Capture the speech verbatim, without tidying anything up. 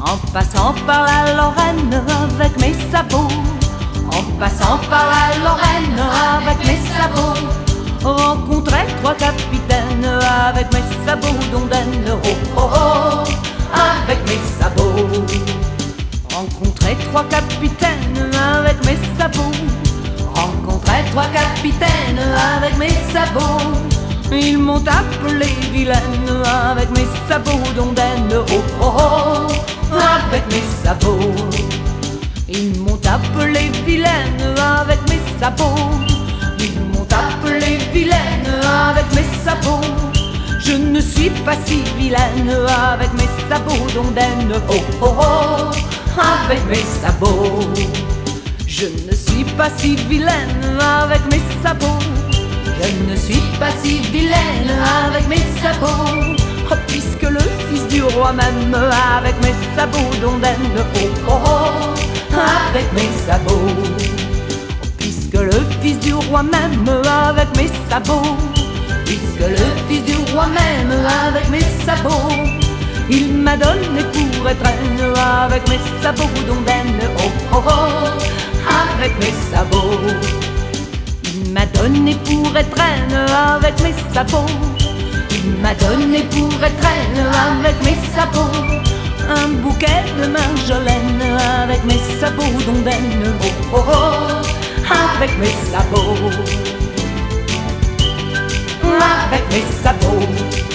En passant par la Lorraine avec mes sabots, en passant par la Lorraine avec mes sabots, rencontrais trois capitaines avec mes sabots d'ondaine. Oh oh oh, avec mes sabots. Rencontrais trois capitaines avec mes sabots, rencontrais trois capitaines avec mes sabots. Ils m'ont appelé vilaine avec mes sabots d'ondaine. Oh oh oh, avec mes sabots. Ils m'ont appelé vilaine avec mes sabots. Ils m'ont appelé vilaine avec mes sabots. Je ne suis pas si vilaine avec mes sabots d'ondaine. Oh oh oh, avec mes sabots. Je ne suis pas si vilaine avec mes sabots. Je ne suis pas si vilaine avec mes sabots. Oh, puisque le fils du roi m'aime avec mes sabots d'ondaine. Oh oh oh, avec mes sabots. Oh, puisque le fils du roi m'aime avec mes sabots. Puisque le fils du roi m'aime avec mes sabots. Il m'a donné pour étrenne avec mes sabots d'ondaine. Oh oh oh, avec mes sabots. Il m'a donné pour étrenne avec mes sabots. Il m'a donné pour étrenne avec mes sabots. Un bouquet de marjolaine avec mes sabots d'ondaine. Oh oh oh, avec mes sabots. Avec mes sabots.